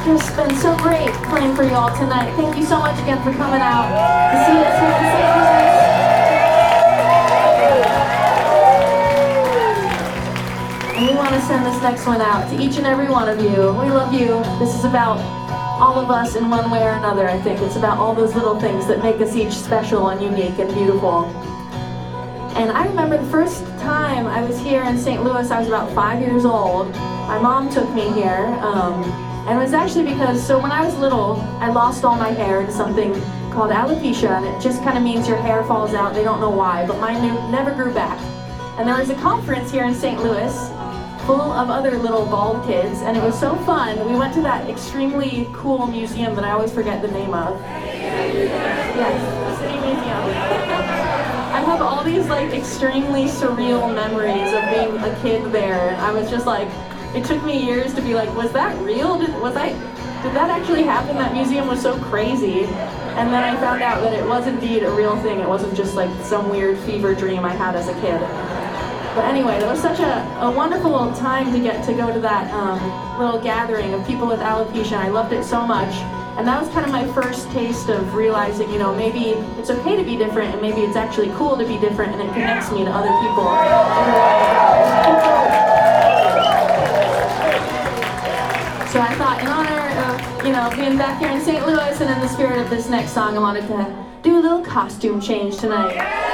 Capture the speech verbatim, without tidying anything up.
just been so great playing for you all tonight. Thank you so much again for coming out to see us here in Saint Louis. And we want to send this next one out to each and every one of you. We love you. This is about all of us in one way or another, I think. It's about all those little things that make us each special and unique and beautiful. And I remember the first time I was here in Saint Louis, I was about five years old. My mom took me here, um, and it was actually because, so when I was little, I lost all my hair to something called alopecia, and it just kind of means your hair falls out. They don't know why, but mine never grew back. And there was a conference here in Saint Louis full of other little bald kids, and it was so fun. We went to that extremely cool museum that I always forget the name of. Yes, the City Museum. I have all these like extremely surreal memories of being a kid there. I was just like, it took me years to be like, was that real? Did, was I, did that actually happen? That museum was so crazy. And then I found out that it was indeed a real thing. It wasn't just like some weird fever dream I had as a kid. But anyway, that was such a, a wonderful time to get to go to that um, little gathering of people with alopecia. I loved it so much. And that was kind of my first taste of realizing, you know, maybe it's okay to be different, and maybe it's actually cool to be different, and it connects me to other people. So I thought, in honor of, you know, being back here in Saint Louis and in the spirit of this next song, I wanted to do a little costume change tonight.